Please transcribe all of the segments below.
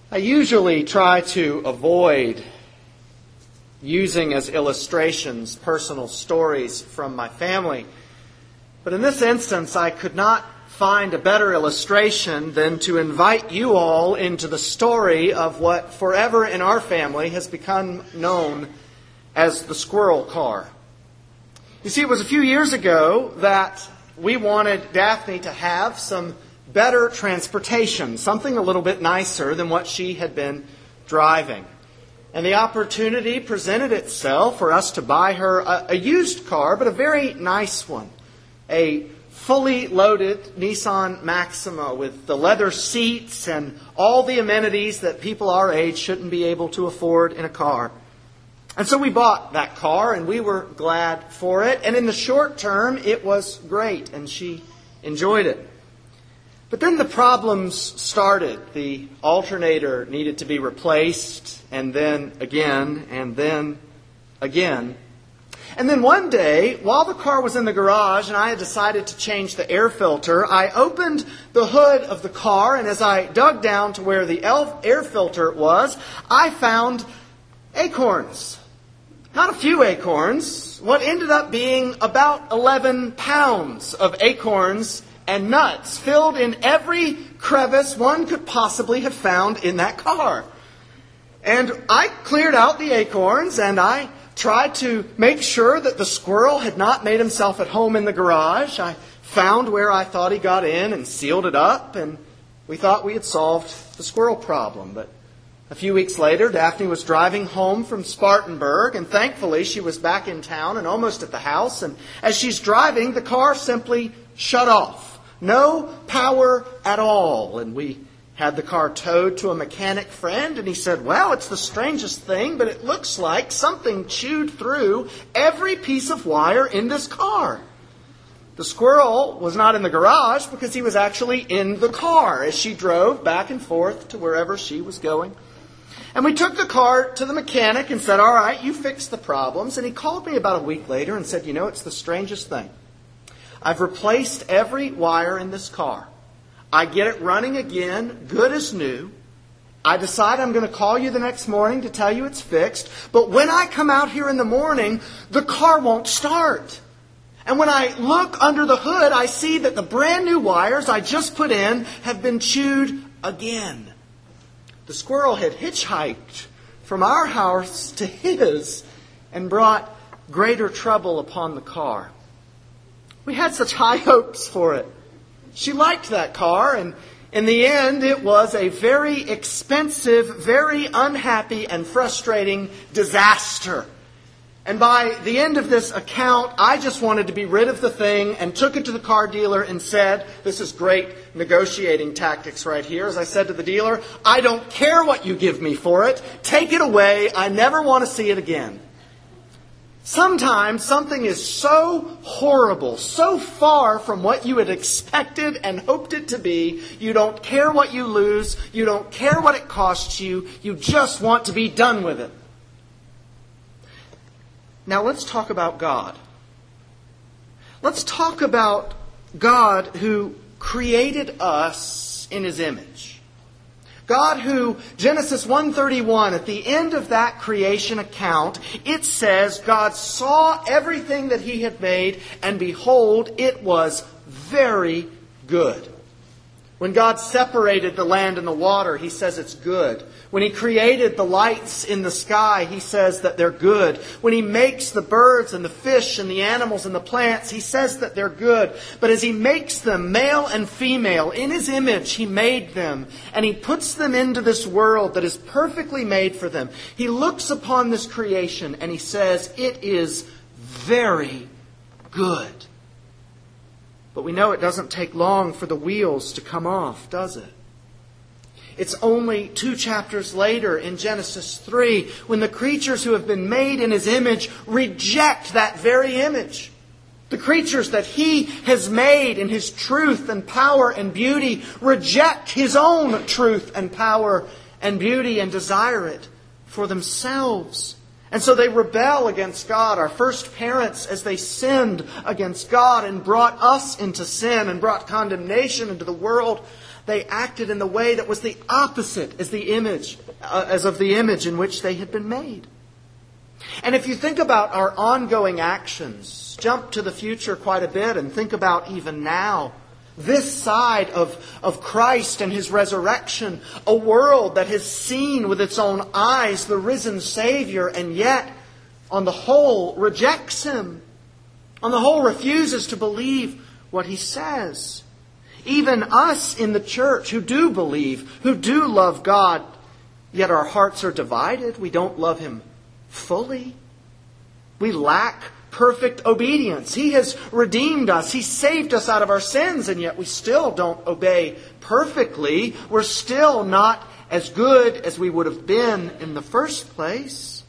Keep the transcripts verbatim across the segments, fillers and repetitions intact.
I usually try to avoid using as illustrations personal stories from my family. But in this instance, I could not find a better illustration than to invite you all into the story of what forever in our family has become known as the squirrel car. You see, it was a few years ago that we wanted Daphne to have some better transportation, something a little bit nicer than what she had been driving. And the opportunity presented itself for us to buy her a, a used car, but a very nice one. A fully loaded Nissan Maxima with the leather seats and all the amenities that people our age shouldn't be able to afford in a car. And so we bought that car, and we were glad for it. And in the short term, it was great, and she enjoyed it. But then the problems started. The alternator needed to be replaced, and then again, and then again. And then one day, while the car was in the garage and I had decided to change the air filter, I opened the hood of the car, and as I dug down to where the air filter was, I found acorns. Not a few acorns. What ended up being about eleven pounds of acorns and nuts filled in every crevice one could possibly have found in that car. And I cleared out the acorns, and I tried to make sure that the squirrel had not made himself at home in the garage. I found where I thought he got in and sealed it up, and we thought we had solved the squirrel problem. But a few weeks later, Daphne was driving home from Spartanburg, and thankfully she was back in town and almost at the house. And as she's driving, the car simply shut off. No power at all. And we had the car towed to a mechanic friend, and he said, well, it's the strangest thing, but it looks like something chewed through every piece of wire in this car. The squirrel was not in the garage because he was actually in the car as she drove back and forth to wherever she was going. And we took the car to the mechanic and said, all right, you fix the problems. And he called me about a week later and said, you know, it's the strangest thing. I've replaced every wire in this car. I get it running again, good as new. I decide I'm going to call you the next morning to tell you it's fixed. But when I come out here in the morning, the car won't start. And when I look under the hood, I see that the brand new wires I just put in have been chewed again. The squirrel had hitchhiked from our house to his and brought greater trouble upon the car. We had such high hopes for it. She liked that car, and in the end, it was a very expensive, very unhappy, and frustrating disaster. And by the end of this account, I just wanted to be rid of the thing and took it to the car dealer and said, this is great negotiating tactics right here. As I said to the dealer, I don't care what you give me for it. Take it away. I never want to see it again. Sometimes something is so horrible, so far from what you had expected and hoped it to be, you don't care what you lose, you don't care what it costs you, you just want to be done with it. Now let's talk about God. Let's talk about God who created us in His image. God who, Genesis one thirty-one, at the end of that creation account, it says, God saw everything that He had made, and behold, it was very good. When God separated the land and the water, He says it's good. When He created the lights in the sky, He says that they're good. When He makes the birds and the fish and the animals and the plants, He says that they're good. But as He makes them, male and female, in His image, He made them. And He puts them into this world that is perfectly made for them. He looks upon this creation and He says, it is very good. But we know it doesn't take long for the wheels to come off, does it? It's only two chapters later in Genesis three when the creatures who have been made in His image reject that very image. The creatures that He has made in His truth and power and beauty reject His own truth and power and beauty and desire it for themselves. And so they rebel against God. Our first parents, as they sinned against God and brought us into sin and brought condemnation into the world, they acted in the way that was the opposite as the image, uh, as of the image in which they had been made. And if you think about our ongoing actions, jump to the future quite a bit and think about even now, this side of, of Christ and His resurrection, a world that has seen with its own eyes the risen Savior and yet, on the whole, rejects Him. On the whole, refuses to believe what He says. Even us in the church who do believe, who do love God, yet our hearts are divided. We don't love Him fully. We lack perfect obedience. He has redeemed us. He saved us out of our sins, and yet we still don't obey perfectly. We're still not as good as we would have been in the first place.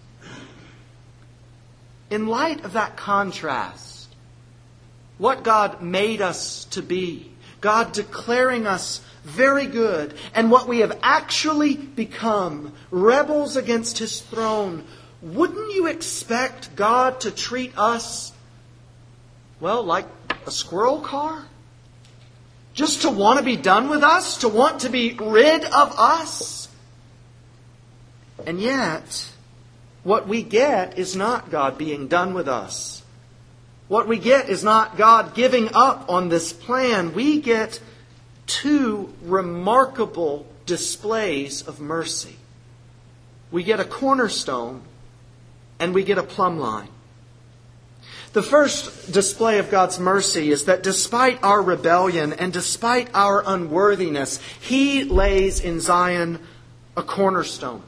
In light of that contrast, what God made us to be, God declaring us very good, and what we have actually become, rebels against His throne, wouldn't you expect God to treat us, well, like a squirrel car? Just to want to be done with us? To want to be rid of us? And yet, what we get is not God being done with us. What we get is not God giving up on this plan. We get two remarkable displays of mercy. We get a cornerstone and we get a plumb line. The first display of God's mercy is that despite our rebellion and despite our unworthiness, He lays in Zion a cornerstone.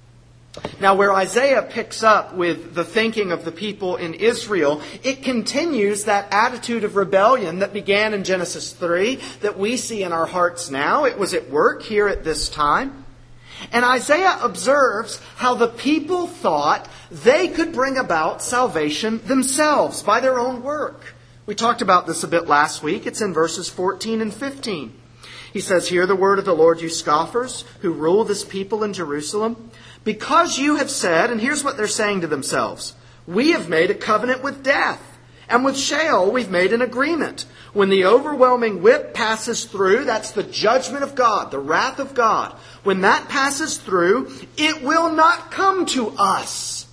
Now, where Isaiah picks up with the thinking of the people in Israel, it continues that attitude of rebellion that began in Genesis three that we see in our hearts now. It was at work here at this time. And Isaiah observes how the people thought they could bring about salvation themselves by their own work. We talked about this a bit last week. It's in verses fourteen and fifteen. He says, "Hear the word of the Lord, you scoffers who rule this people in Jerusalem. Because you have said," and here's what they're saying to themselves, "we have made a covenant with death, and with Sheol we've made an agreement. When the overwhelming whip passes through," that's the judgment of God, the wrath of God, "when that passes through, it will not come to us.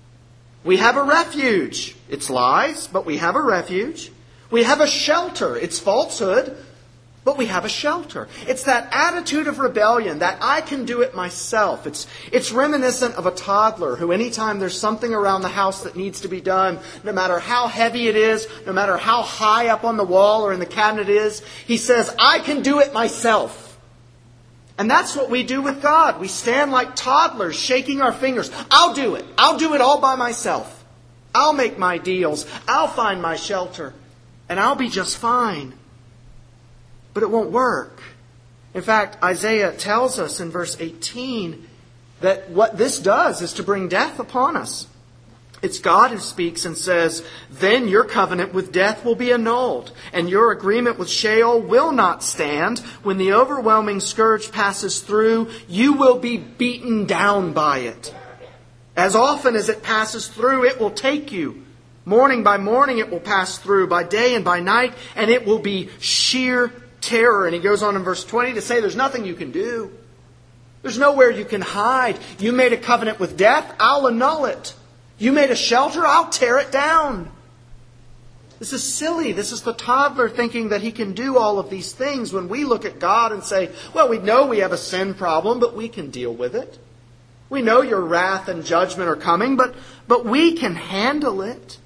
We have a refuge." It's lies, but we have a refuge. "We have a shelter." It's falsehood, but we have a shelter. It's that attitude of rebellion, that I can do it myself. It's, it's reminiscent of a toddler who, anytime there's something around the house that needs to be done, no matter how heavy it is, no matter how high up on the wall or in the cabinet it is, he says, "I can do it myself." And that's what we do with God. We stand like toddlers, shaking our fingers. "I'll do it. I'll do it all by myself. I'll make my deals. I'll find my shelter. And I'll be just fine." But it won't work. In fact, Isaiah tells us in verse eighteen that what this does is to bring death upon us. It's God who speaks and says, "Then your covenant with death will be annulled, and your agreement with Sheol will not stand. When the overwhelming scourge passes through, you will be beaten down by it. As often as it passes through, it will take you. Morning by morning it will pass through, by day and by night, and it will be sheer terror." And he goes on in verse twenty to say there's nothing you can do. There's nowhere you can hide. You made a covenant with death, I'll annul it. You made a shelter, I'll tear it down. This is silly. This is the toddler thinking that he can do all of these things when we look at God and say, well, we know we have a sin problem, but we can deal with it. We know your wrath and judgment are coming, but, but we can handle it.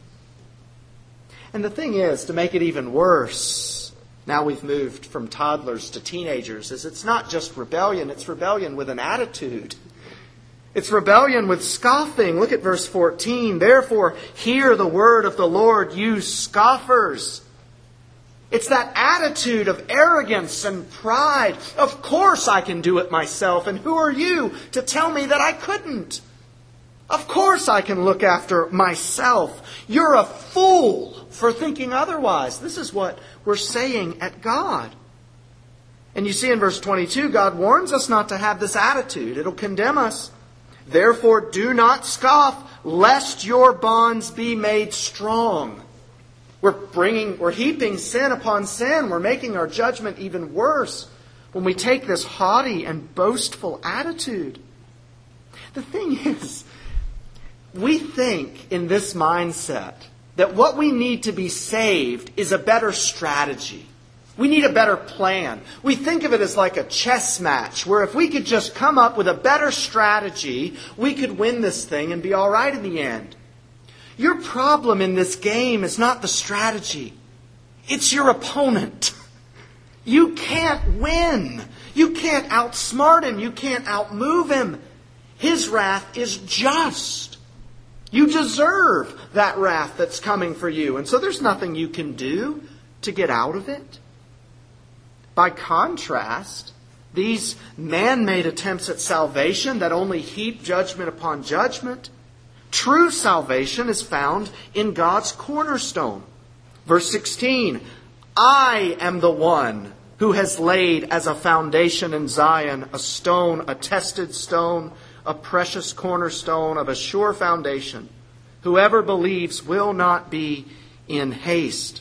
And the thing is, to make it even worse, now we've moved from toddlers to teenagers, is it's not just rebellion, it's rebellion with an attitude. It's rebellion with scoffing. Look at verse fourteen. "Therefore, hear the word of the Lord, you scoffers." It's that attitude of arrogance and pride. Of course I can do it myself, and who are you to tell me that I couldn't? Of course I can look after myself. You're a fool for thinking otherwise. This is what we're saying at God. And you see in verse twenty-two, God warns us not to have this attitude. It'll condemn us. "Therefore do not scoff, lest your bonds be made strong." We're bringing, we're heaping sin upon sin. We're making our judgment even worse. when we take this haughty and boastful attitude. The thing is, we think in this mindset that what we need to be saved is a better strategy. We need a better plan. We think of it as like a chess match, where if we could just come up with a better strategy, we could win this thing and be all right in the end. Your problem in this game is not the strategy. It's your opponent. You can't win. You can't outsmart him. You can't outmove him. His wrath is just. You deserve that wrath that's coming for you. And so there's nothing you can do to get out of it. By contrast, these man-made attempts at salvation that only heap judgment upon judgment, true salvation is found in God's cornerstone. Verse sixteen, I am the one who has laid as a foundation in Zion a stone, a tested stone, a precious cornerstone of a sure foundation. Whoever believes will not be in haste.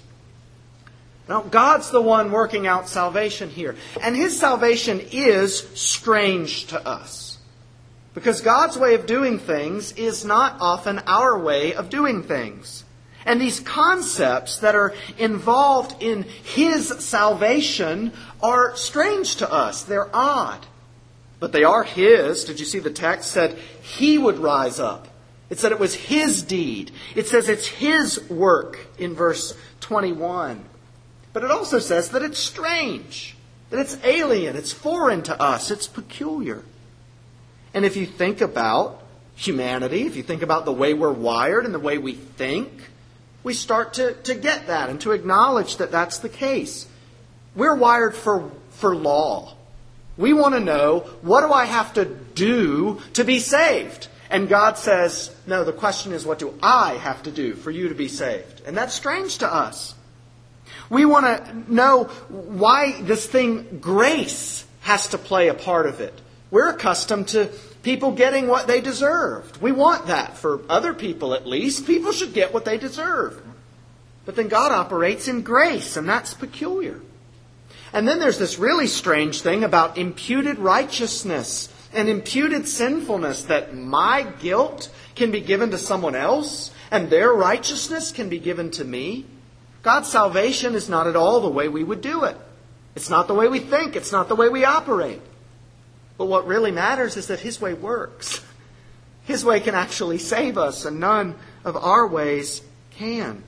Now, God's the one working out salvation here. And His salvation is strange to us. Because God's way of doing things is not often our way of doing things. And these concepts that are involved in His salvation are strange to us. They're odd. But they are His. Did you see the text said He would rise up? It said it was His deed. It says it's His work in verse twenty-one. But it also says that it's strange, that it's alien, it's foreign to us, it's peculiar. And if you think about humanity, if you think about the way we're wired and the way we think, we start to, to get that and to acknowledge that that's the case. We're wired for, for law. We want to know, what do I have to do to be saved? And God says, no, the question is, what do I have to do for you to be saved? And that's strange to us. We want to know why this thing, grace, has to play a part of it. We're accustomed to people getting what they deserved. We want that for other people at least. People should get what they deserve. But then God operates in grace, and that's peculiar. And then there's this really strange thing about imputed righteousness and imputed sinfulness, that my guilt can be given to someone else and their righteousness can be given to me. God's salvation is not at all the way we would do it. It's not the way we think. It's not the way we operate. But what really matters is that His way works. His way can actually save us, and none of our ways can.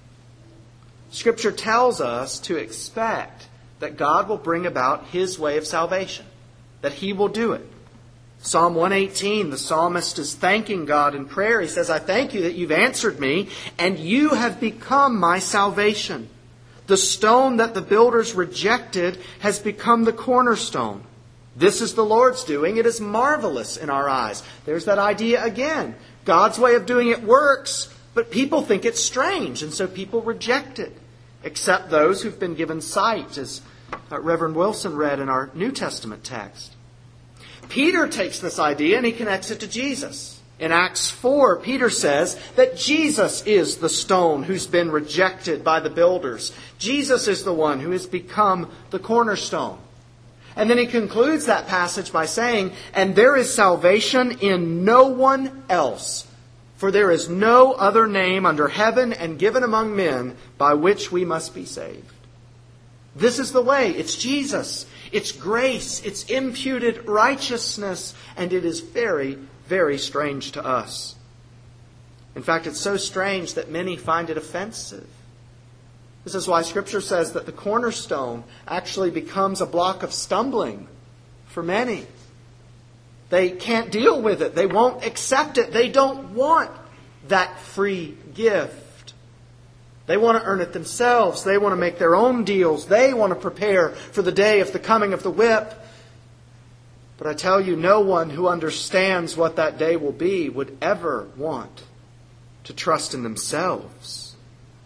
Scripture tells us to expect that God will bring about His way of salvation, that He will do it. Psalm one eighteen, the psalmist is thanking God in prayer. He says, I thank you that you've answered me, and you have become my salvation. The stone that the builders rejected has become the cornerstone. This is the Lord's doing. It is marvelous in our eyes. There's that idea again. God's way of doing it works, but people think it's strange, and so people reject it, except those who've been given sight, as Reverend Wilson read in our New Testament text. Peter takes this idea and he connects it to Jesus. In Acts four, Peter says that Jesus is the stone who's been rejected by the builders. Jesus is the one who has become the cornerstone. And then he concludes that passage by saying, and there is salvation in no one else, for there is no other name under heaven and given among men by which we must be saved. This is the way. It's Jesus. It's grace. It's imputed righteousness. And it is very, very strange to us. In fact, it's so strange that many find it offensive. This is why Scripture says that the cornerstone actually becomes a block of stumbling for many. They can't deal with it. They won't accept it. They don't want that free gift. They want to earn it themselves. They want to make their own deals. They want to prepare for the day of the coming of the whip. But I tell you, no one who understands what that day will be would ever want to trust in themselves.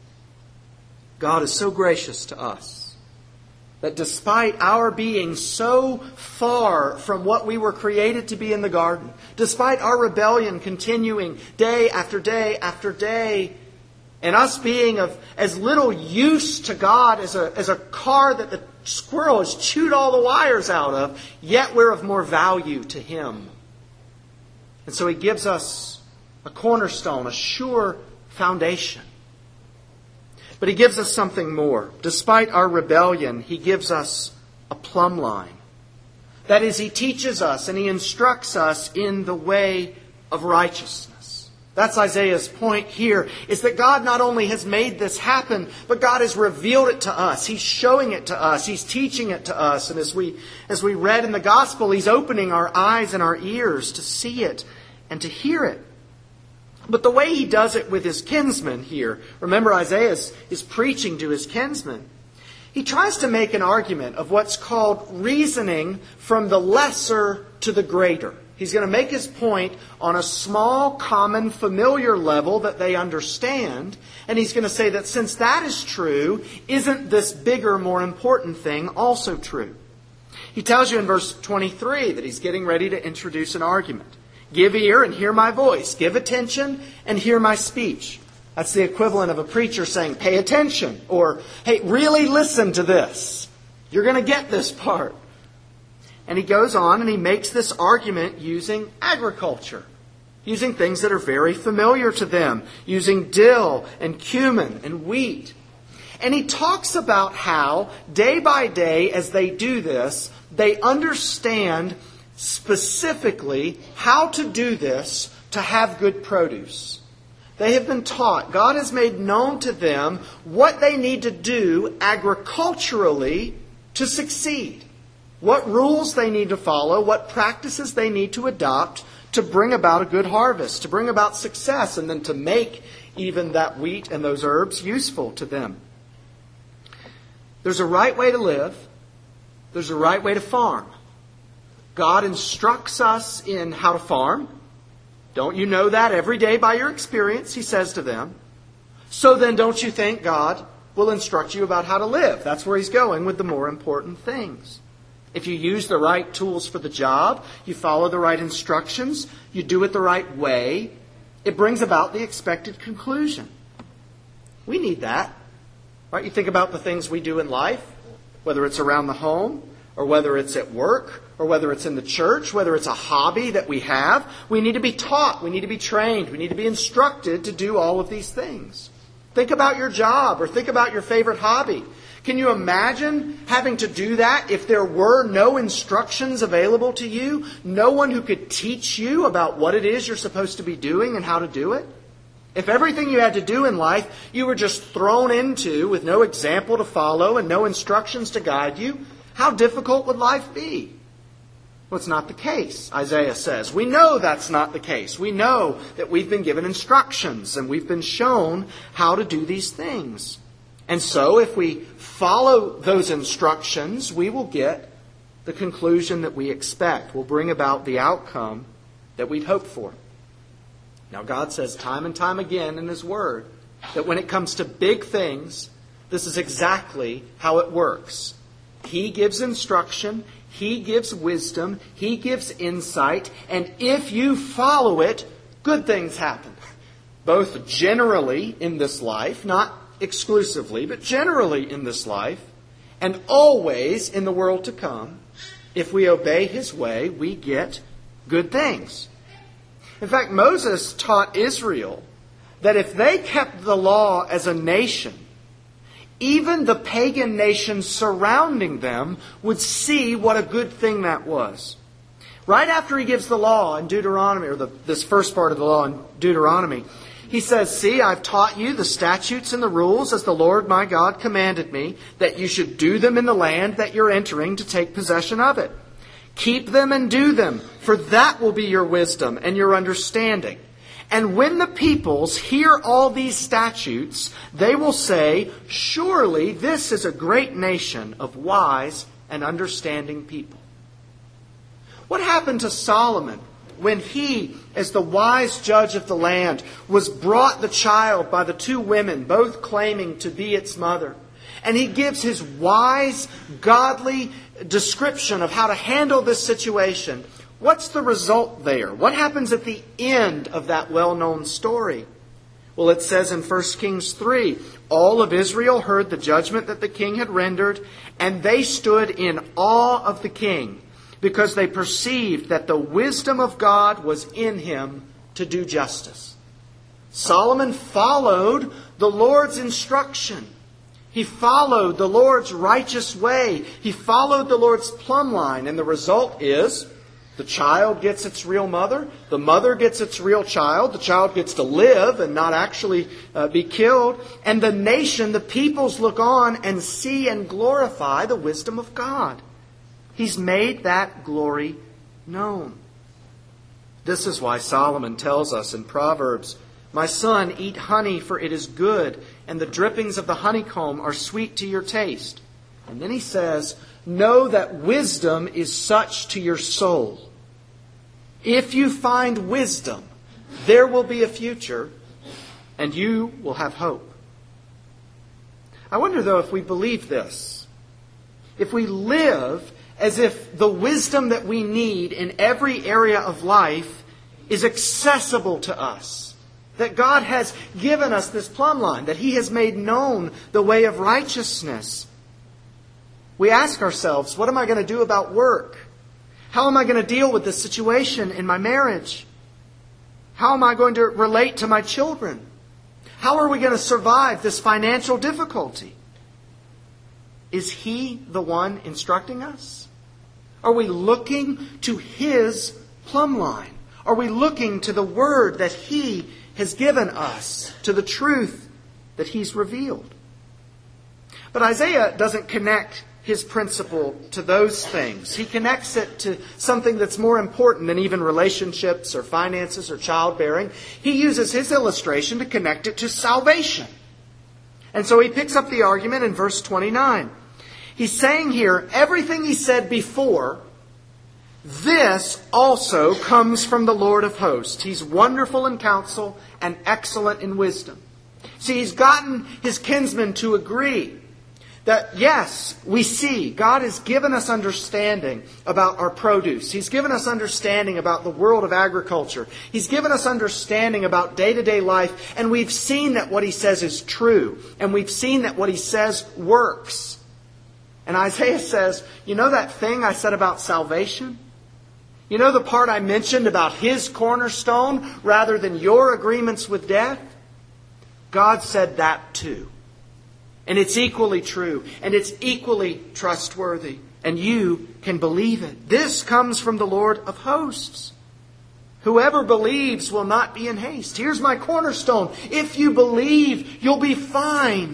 God is so gracious to us that despite our being so far from what we were created to be in the garden, despite our rebellion continuing day after day after day, and us being of as little use to God as a, as a car that the squirrel has chewed all the wires out of, yet we're of more value to him. And so he gives us a cornerstone, a sure foundation. But he gives us something more. Despite our rebellion, he gives us a plumb line. That is, he teaches us and he instructs us in the way of righteousness. That's Isaiah's point here, is that God not only has made this happen, but God has revealed it to us. He's showing it to us. He's teaching it to us. And as we, as we read in the gospel, he's opening our eyes and our ears to see it and to hear it. But the way he does it with his kinsmen here, remember Isaiah is, is preaching to his kinsmen. He tries to make an argument of what's called reasoning from the lesser to the greater. He's going to make his point on a small, common, familiar level that they understand. And he's going to say that since that is true, isn't this bigger, more important thing also true? He tells you in verse twenty-three that he's getting ready to introduce an argument. Give ear and hear my voice. Give attention and hear my speech. That's the equivalent of a preacher saying, pay attention. Or, hey, really listen to this. You're going to get this part. And he goes on and he makes this argument using agriculture. Using things that are very familiar to them. Using dill and cumin and wheat. And he talks about how, day by day, as they do this, they understand specifically how to do this to have good produce. They have been taught, God has made known to them what they need to do agriculturally to succeed. What rules they need to follow, what practices they need to adopt to bring about a good harvest, to bring about success, and then to make even that wheat and those herbs useful to them. There's a right way to live. There's a right way to farm. God instructs us in how to farm. Don't you know that every day by your experience, he says to them. So then don't you think God will instruct you about how to live? That's where he's going with the more important things. If you use the right tools for the job, you follow the right instructions, you do it the right way, it brings about the expected conclusion. We need that. Right? You think about the things we do in life, whether it's around the home, or whether it's at work, or whether it's in the church, whether it's a hobby that we have. We need to be taught, we need to be trained, we need to be instructed to do all of these things. Think about your job, or think about your favorite hobby. Can you imagine having to do that if there were no instructions available to you? No one who could teach you about what it is you're supposed to be doing and how to do it? If everything you had to do in life you were just thrown into with no example to follow and no instructions to guide you, how difficult would life be? Well, it's not the case, Isaiah says. We know that's not the case. We know that we've been given instructions and we've been shown how to do these things. And so if we follow those instructions, we will get the conclusion that we expect. We'll bring about the outcome that we'd hoped for. Now, God says time and time again in His Word that when it comes to big things, this is exactly how it works. He gives instruction, He gives wisdom, He gives insight, and if you follow it, good things happen. Both generally in this life, not exclusively, but generally in this life, and always in the world to come. If we obey His way, we get good things. In fact, Moses taught Israel that if they kept the law as a nation, even the pagan nations surrounding them would see what a good thing that was. Right after he gives the law in Deuteronomy, or the, this first part of the law in Deuteronomy, he says, "See, I've taught you the statutes and the rules as the Lord my God commanded me, that you should do them in the land that you're entering to take possession of it. Keep them and do them, for that will be your wisdom and your understanding. And when the peoples hear all these statutes, they will say, surely this is a great nation of wise and understanding people." What happened to Solomon when he, as the wise judge of the land, was brought the child by the two women, both claiming to be its mother? And he gives his wise, godly description of how to handle this situation. What's the result there? What happens at the end of that well-known story? Well, it says in First Kings three, all of Israel heard the judgment that the king had rendered, and they stood in awe of the king, because they perceived that the wisdom of God was in him to do justice. Solomon followed the Lord's instruction. He followed the Lord's righteous way. He followed the Lord's plumb line. And the result is the child gets its real mother. The mother gets its real child. The child gets to live and not actually uh, be killed. And the nation, the peoples look on and see and glorify the wisdom of God. He's made that glory known. This is why Solomon tells us in Proverbs, my son, eat honey, for it is good, and the drippings of the honeycomb are sweet to your taste. And then he says, know that wisdom is such to your soul. If you find wisdom, there will be a future, and you will have hope. I wonder, though, if we believe this. If we live as if the wisdom that we need in every area of life is accessible to us. That God has given us this plumb line, that He has made known the way of righteousness. We ask ourselves, what am I going to do about work? How am I going to deal with this situation in my marriage? How am I going to relate to my children? How are we going to survive this financial difficulty? Is He the one instructing us? Are we looking to His plumb line? Are we looking to the Word that He has given us, to the truth that He's revealed? But Isaiah doesn't connect his principle to those things. He connects it to something that's more important than even relationships or finances or childbearing. He uses his illustration to connect it to salvation. And so he picks up the argument in verse twenty-nine. He's saying here, everything he said before, this also comes from the Lord of hosts. He's wonderful in counsel and excellent in wisdom. See, he's gotten his kinsmen to agree that, yes, we see God has given us understanding about our produce. He's given us understanding about the world of agriculture. He's given us understanding about day-to-day life. And we've seen that what He says is true. And we've seen that what He says works. And Isaiah says, you know that thing I said about salvation? You know the part I mentioned about His cornerstone rather than your agreements with death? God said that too. And it's equally true. And it's equally trustworthy. And you can believe it. This comes from the Lord of hosts. Whoever believes will not be in haste. Here's my cornerstone. If you believe, you'll be fine.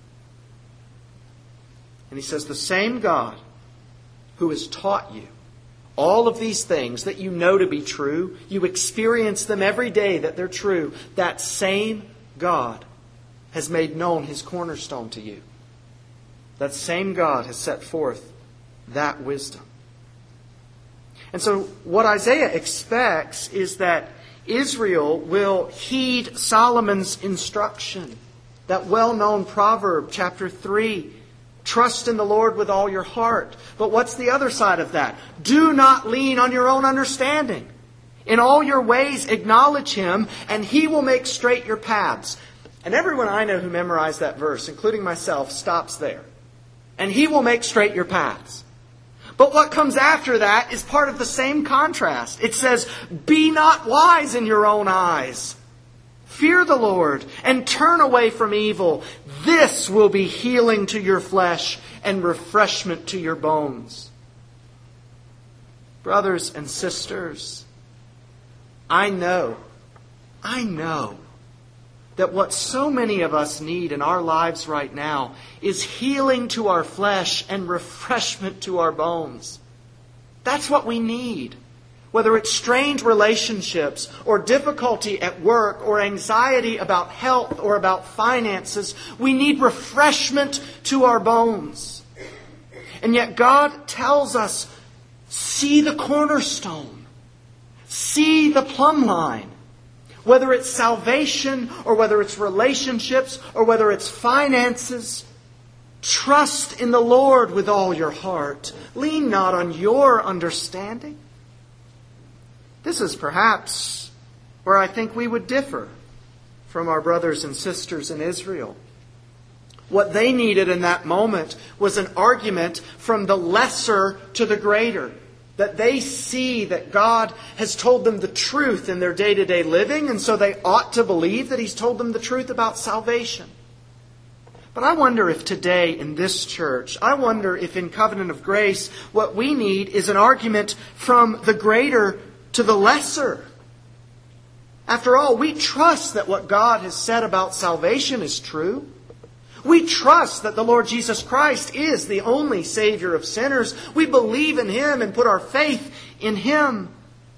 And He says, the same God who has taught you all of these things that you know to be true, you experience them every day that they're true, that same God has made known His cornerstone to you. That same God has set forth that wisdom. And so what Isaiah expects is that Israel will heed Solomon's instruction. That well-known proverb, chapter three, trust in the Lord with all your heart. But what's the other side of that? Do not lean on your own understanding. In all your ways acknowledge Him, and He will make straight your paths. And everyone I know who memorized that verse, including myself, stops there. And He will make straight your paths. But what comes after that is part of the same contrast. It says, be not wise in your own eyes. Fear the Lord and turn away from evil. This will be healing to your flesh and refreshment to your bones. Brothers and sisters, I know, I know that what so many of us need in our lives right now is healing to our flesh and refreshment to our bones. That's what we need. Whether it's strained relationships or difficulty at work or anxiety about health or about finances, we need refreshment to our bones. And yet God tells us, see the cornerstone. See the plumb line. Whether it's salvation or whether it's relationships or whether it's finances, trust in the Lord with all your heart. Lean not on your understanding. This is perhaps where I think we would differ. from our brothers and sisters in Israel. What they needed in that moment was an argument from the lesser to the greater. That they see that God has told them the truth in their day-to-day living, and so they ought to believe that He's told them the truth about salvation. But I wonder if today in this church, I wonder if in Covenant of Grace, what we need is an argument from the greater to the lesser. After all, we trust that what God has said about salvation is true. We trust that the Lord Jesus Christ is the only Savior of sinners. We believe in Him and put our faith in Him.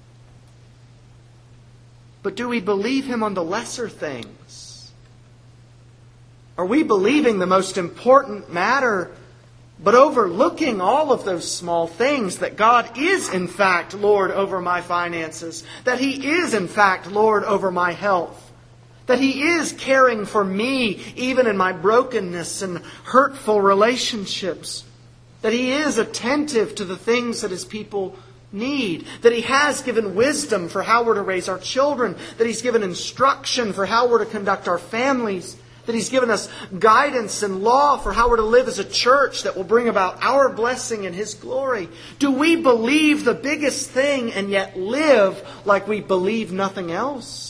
But do we believe Him on the lesser things? Are we believing the most important matter, but overlooking all of those small things, that God is in fact Lord over my finances, that He is in fact Lord over my health, that He is caring for me even in my brokenness and hurtful relationships, that He is attentive to the things that His people need, that He has given wisdom for how we're to raise our children, that He's given instruction for how we're to conduct our families, that He's given us guidance and law for how we're to live as a church that will bring about our blessing and His glory. Do we believe the biggest thing and yet live like we believe nothing else?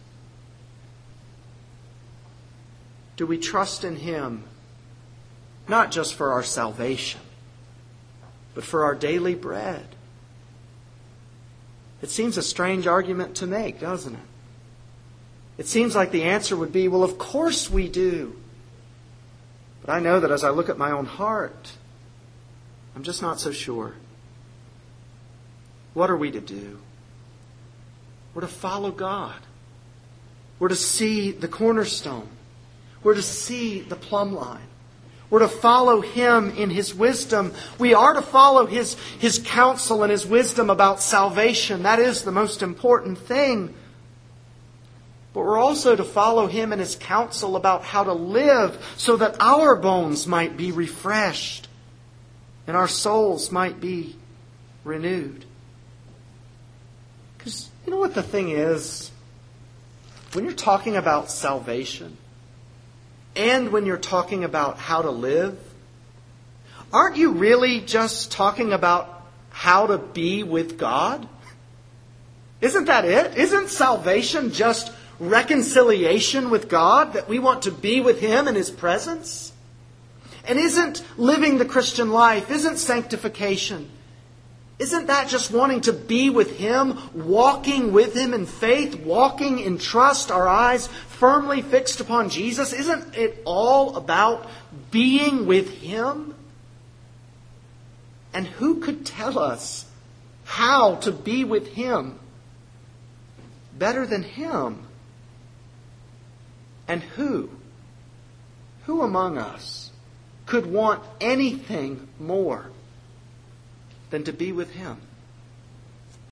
Do we trust in Him, not just for our salvation, but for our daily bread? It seems a strange argument to make, doesn't it? It seems like the answer would be, well, of course we do. But I know that as I look at my own heart, I'm just not so sure. What are we to do? We're to follow God. We're to see the cornerstone. We're to see the plumb line. We're to follow Him in His wisdom. We are to follow His, His counsel and His wisdom about salvation. That is the most important thing. But we're also to follow Him in His counsel about how to live so that our bones might be refreshed and our souls might be renewed. Because you know what the thing is? When you're talking about salvation, and when you're talking about how to live, aren't you really just talking about how to be with God? Isn't that it? Isn't salvation just reconciliation with God, that we want to be with Him in His presence? And isn't living the Christian life, isn't sanctification, isn't that just wanting to be with Him, walking with Him in faith, walking in trust, our eyes firmly fixed upon Jesus? Isn't it all about being with Him? And who could tell us how to be with Him better than Him? And who, who among us could want anything more than to be with Him?